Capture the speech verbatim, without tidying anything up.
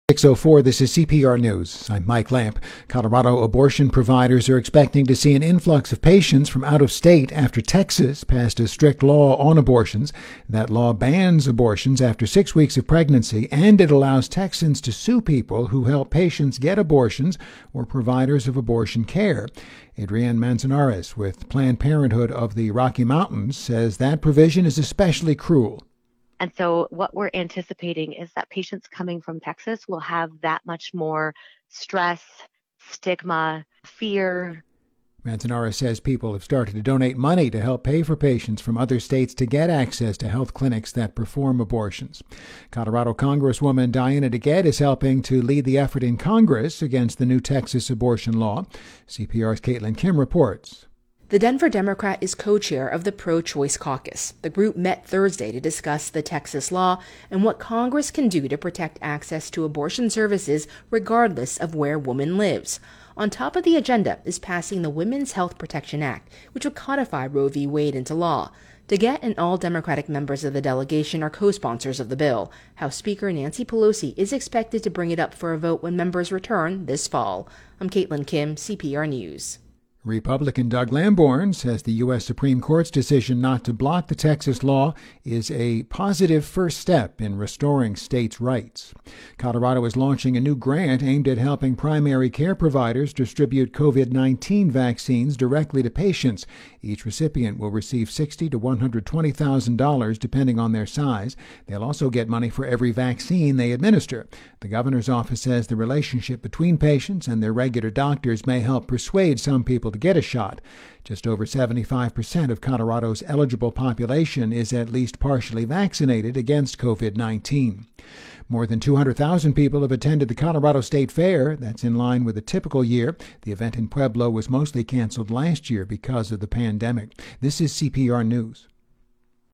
six oh four, this is C P R News. I'm Mike Lamp. Colorado abortion providers are expecting to see an influx of patients from out of state after Texas passed a strict law on abortions. That law bans abortions after six weeks of pregnancy, and it allows Texans to sue people who help patients get abortions or providers of abortion care. Adrienne Manzanares with Planned Parenthood of the Rocky Mountains says that provision is especially cruel. And so what we're anticipating is that patients coming from Texas will have that much more stress, stigma, fear. Manzanares says people have started to donate money to help pay for patients from other states to get access to health clinics that perform abortions. Colorado Congresswoman Diana DeGette is helping to lead the effort in Congress against the new Texas abortion law. C P R's Caitlin Kim reports. The Denver Democrat is co-chair of the Pro-Choice Caucus. The group met Thursday to discuss the Texas law and what Congress can do to protect access to abortion services regardless of where woman lives. On top of the agenda is passing the Women's Health Protection Act, which would codify Roe v. Wade into law. DeGette and all Democratic members of the delegation are co-sponsors of the bill. House Speaker Nancy Pelosi is expected to bring it up for a vote when members return this fall. I'm Caitlin Kim, C P R News. Republican Doug Lamborn says the U S Supreme Court's decision not to block the Texas law is a positive first step in restoring states' rights. Colorado is launching a new grant aimed at helping primary care providers distribute covid nineteen vaccines directly to patients. Each recipient will receive sixty thousand to one hundred twenty thousand dollars depending on their size. They'll also get money for every vaccine they administer. The governor's office says the relationship between patients and their regular doctors may help persuade some people to get a shot. Just over seventy-five percent of Colorado's eligible population is at least partially vaccinated against covid nineteen. More than two hundred thousand people have attended the Colorado State Fair. That's in line with a typical year. The event in Pueblo was mostly canceled last year because of the pandemic. This is C P R News.